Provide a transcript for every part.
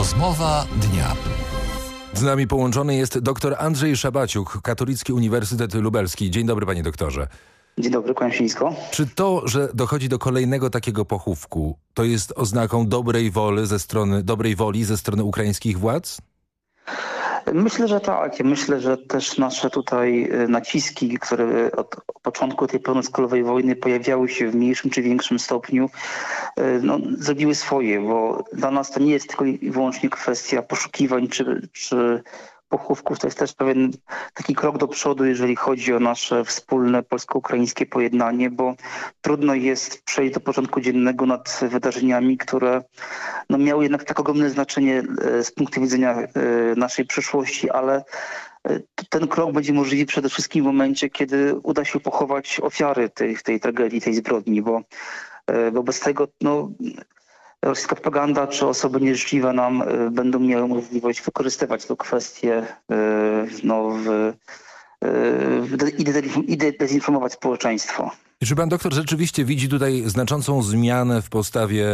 Rozmowa dnia. Z nami połączony jest dr Andrzej Szabaciuk, Katolicki Uniwersytet Lubelski. Dzień dobry, panie doktorze. Dzień dobry, kłaniam się nisko. Czy to, że dochodzi do kolejnego takiego pochówku, to jest oznaką dobrej woli ze strony ukraińskich władz? Myślę, że tak. Ja myślę, że też nasze tutaj naciski, które od początku tej pełnoskalowej wojny pojawiały się w mniejszym czy większym stopniu, zrobiły swoje, bo dla nas to nie jest tylko i wyłącznie kwestia poszukiwań czy pochówków. To jest też pewien taki krok do przodu, jeżeli chodzi o nasze wspólne polsko-ukraińskie pojednanie, bo trudno jest przejść do porządku dziennego nad wydarzeniami, które miały jednak tak ogromne znaczenie z punktu widzenia naszej przyszłości, ale ten krok będzie możliwy przede wszystkim w momencie, kiedy uda się pochować ofiary tej tragedii, tej zbrodni, bo bez tego rosyjska propaganda czy osoby nieżyczliwe nam będą miały możliwość wykorzystywać tę kwestię i dezinformować społeczeństwo. I czy pan doktor rzeczywiście widzi tutaj znaczącą zmianę w postawie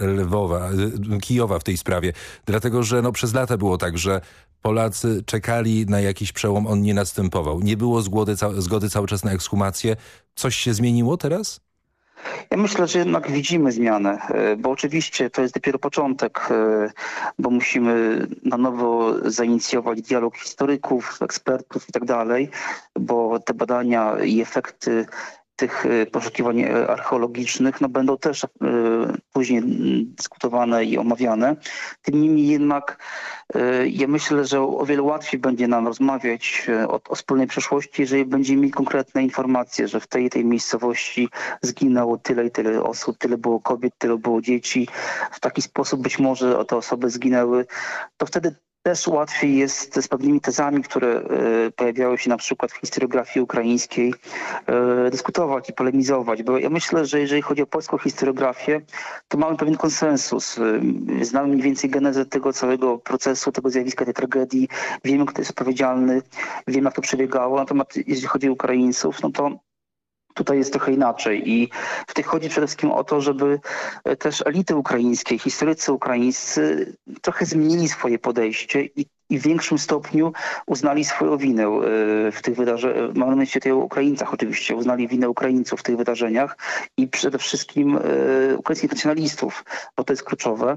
Kijowa w tej sprawie? Dlatego, że przez lata było tak, że Polacy czekali na jakiś przełom, on nie następował. Nie było zgody cały czas na ekshumację. Coś się zmieniło teraz? Ja myślę, że jednak widzimy zmianę, bo oczywiście to jest dopiero początek, bo musimy na nowo zainicjować dialog historyków, ekspertów i tak dalej, bo te badania i efekty tych poszukiwań archeologicznych będą też później dyskutowane i omawiane. Tym niemniej jednak ja myślę, że o wiele łatwiej będzie nam rozmawiać o wspólnej przeszłości, jeżeli będziemy mieli konkretne informacje, że w tej miejscowości zginęło tyle i tyle osób, tyle było kobiet, tyle było dzieci. W taki sposób być może te osoby zginęły. To wtedy też łatwiej jest z pewnymi tezami, które pojawiały się na przykład w historiografii ukraińskiej, dyskutować i polemizować. Bo ja myślę, że jeżeli chodzi o polską historiografię, to mamy pewien konsensus. Znamy mniej więcej genezę tego całego procesu, tego zjawiska, tej tragedii. Wiemy, kto jest odpowiedzialny, wiemy, jak to przebiegało. Natomiast jeżeli chodzi o Ukraińców, to tutaj jest trochę inaczej i tutaj chodzi przede wszystkim o to, żeby też elity ukraińskie, historycy ukraińscy trochę zmienili swoje podejście i w większym stopniu uznali swoją winę w tych wydarzeniach. Mam na myśli tutaj o Ukraińcach oczywiście, uznali winę Ukraińców w tych wydarzeniach i przede wszystkim ukraińskich nacjonalistów, bo to jest kluczowe.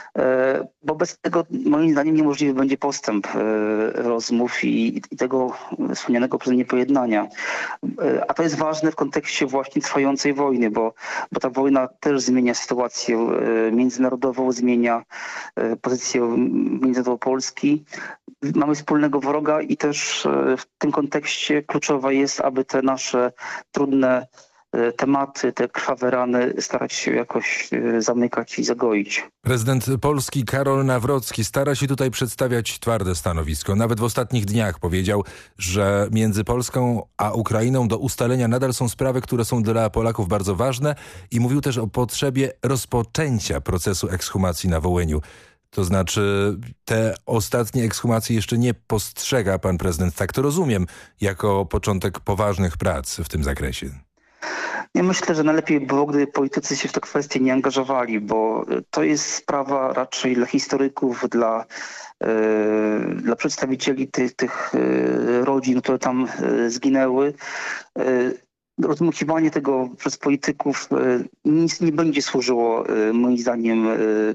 Bo bez tego moim zdaniem niemożliwy będzie postęp rozmów i tego wspomnianego przeze mnie pojednania. A to jest ważne w kontekście właśnie trwającej wojny, bo ta wojna też zmienia sytuację międzynarodową, zmienia pozycję międzynarodową Polski. Mamy wspólnego wroga i też w tym kontekście kluczowe jest, aby te nasze trudne tematy, te krwawe rany starać się jakoś zamykać i zagoić. Prezydent Polski Karol Nawrocki stara się tutaj przedstawiać twarde stanowisko. Nawet w ostatnich dniach powiedział, że między Polską a Ukrainą do ustalenia nadal są sprawy, które są dla Polaków bardzo ważne i mówił też o potrzebie rozpoczęcia procesu ekshumacji na Wołyniu. To znaczy te ostatnie ekshumacje jeszcze nie postrzega pan prezydent, tak to rozumiem, jako początek poważnych prac w tym zakresie. Ja myślę, że najlepiej było, gdyby politycy się w tę kwestię nie angażowali, bo to jest sprawa raczej dla historyków, dla przedstawicieli tych rodzin, które tam zginęły. Rozmuchiwanie tego przez polityków nic nie będzie służyło, moim zdaniem,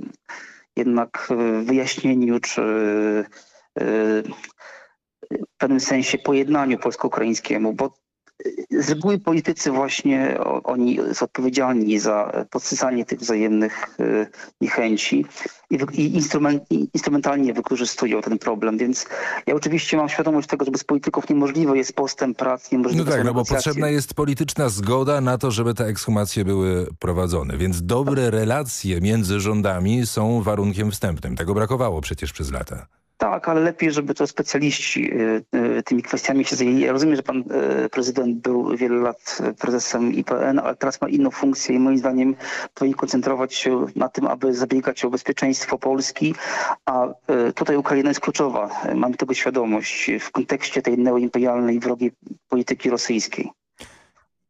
jednak wyjaśnieniu czy w pewnym sensie pojednaniu polsko-ukraińskiemu, bo z reguły politycy właśnie oni są odpowiedzialni za podsycanie tych wzajemnych niechęci i instrumentalnie wykorzystują ten problem, więc ja oczywiście mam świadomość tego, że bez polityków niemożliwy jest postęp prac, niemożliwe są bo potrzebna jest polityczna zgoda na to, żeby te ekshumacje były prowadzone, więc dobre relacje między rządami są warunkiem wstępnym. Tego brakowało przecież przez lata. Tak, ale lepiej, żeby to specjaliści tymi kwestiami się zajęli. Ja rozumiem, że pan prezydent był wiele lat prezesem IPN, ale teraz ma inną funkcję i moim zdaniem powinien koncentrować się na tym, aby zabiegać o bezpieczeństwo Polski, a tutaj Ukraina jest kluczowa. Mamy tego świadomość w kontekście tej neoimperialnej, wrogiej polityki rosyjskiej.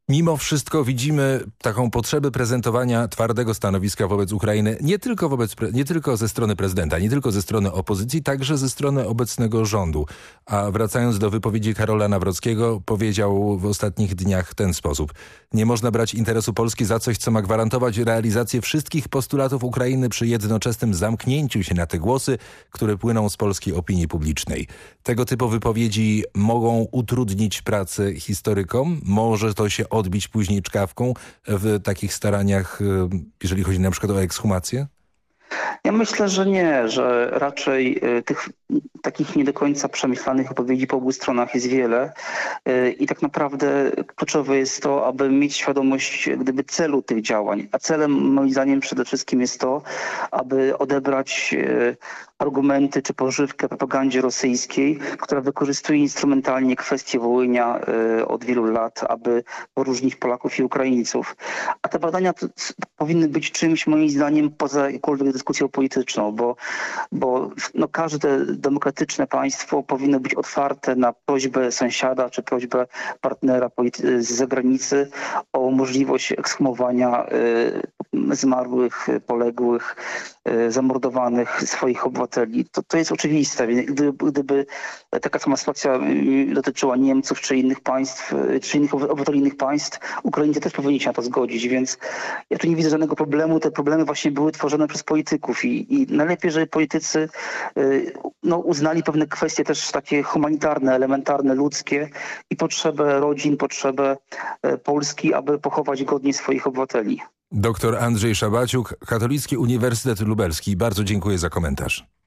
Mimo wszystko widzimy taką potrzebę prezentowania twardego stanowiska wobec Ukrainy, nie tylko ze strony prezydenta, nie tylko ze strony opozycji, także ze strony obecnego rządu. A wracając do wypowiedzi Karola Nawrockiego, powiedział w ostatnich dniach w ten sposób. Nie można brać interesu Polski za coś, co ma gwarantować realizację wszystkich postulatów Ukrainy przy jednoczesnym zamknięciu się na te głosy, które płyną z polskiej opinii publicznej. Tego typu wypowiedzi mogą utrudnić pracę historykom. Może to się odbić później czkawką w takich staraniach, jeżeli chodzi na przykład o ekshumację? Ja myślę, że nie, że raczej tych takich nie do końca przemyślanych wypowiedzi po obu stronach jest wiele i tak naprawdę kluczowe jest to, aby mieć świadomość gdyby celu tych działań, a celem moim zdaniem przede wszystkim jest to, aby odebrać argumenty czy pożywkę propagandzie rosyjskiej, która wykorzystuje instrumentalnie kwestię Wołynia od wielu lat, aby poróżnić Polaków i Ukraińców. A te badania powinny być czymś moim zdaniem poza jakąkolwiek dyskusją polityczną, bo każde demokratyczne państwo powinno być otwarte na prośbę sąsiada czy prośbę partnera z zagranicy o możliwość ekshumowania zmarłych, poległych, zamordowanych swoich obywateli. To jest oczywiste. Gdyby taka sama sytuacja dotyczyła Niemców czy innych państw, czy innych obywateli innych państw, Ukraińcy też powinni się na to zgodzić, więc ja tu nie widzę żadnego problemu. Te problemy właśnie były tworzone przez polityków i najlepiej, żeby politycy uznali pewne kwestie też takie humanitarne, elementarne, ludzkie i potrzebę rodzin, potrzebę Polski, aby pochować godnie swoich obywateli. Doktor Andrzej Szabaciuk, Katolicki Uniwersytet Lubelski. Bardzo dziękuję za komentarz.